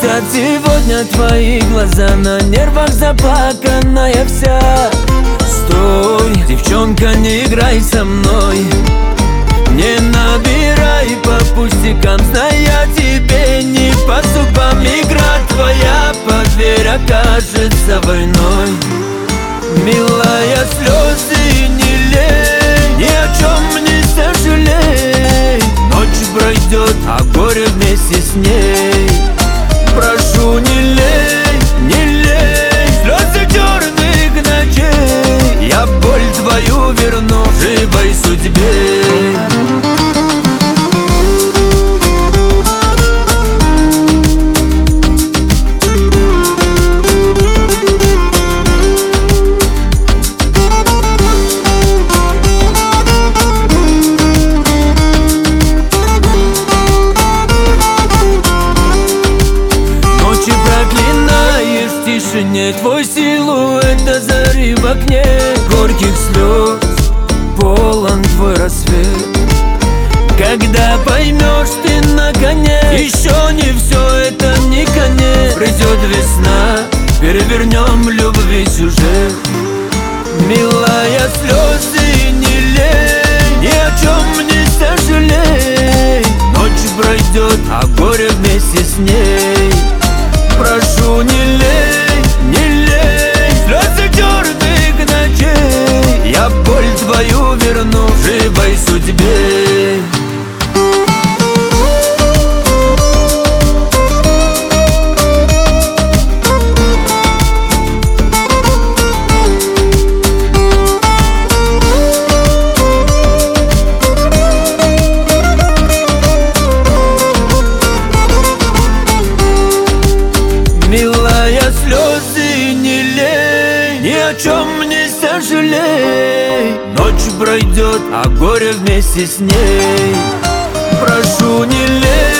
От сегодня твои глаза на нервах заплаканная вся. Стой, девчонка, не играй со мной, не набирай по пустякам, знай, я тебе не по зубам. Игра твоя, поверь, окажется войной. Милая, слезы не лей, ни о чем не сожалей. Ночь пройдет, а горе вместе с ней. Прошу, не лей, не лей слезы черных ночей. Я боль твою верну живой судьбе. Твой силуэт до зари в окне, горьких слез полон твой рассвет. Когда поймешь ты наконец, еще не все, это не конец. Придет весна, перевернем любви сюжет. Милая, слезы не лей, ни о чем не сожалей. Ночь пройдет, а горе вместе с ней. Прошу, не лей, не лей слезы черных ночей. Я боль твою верну живой судьбе. Милая, слезы не лей, ни о чем не сожалей. Ночь пройдет, а горе вместе с ней. Прошу, не лей.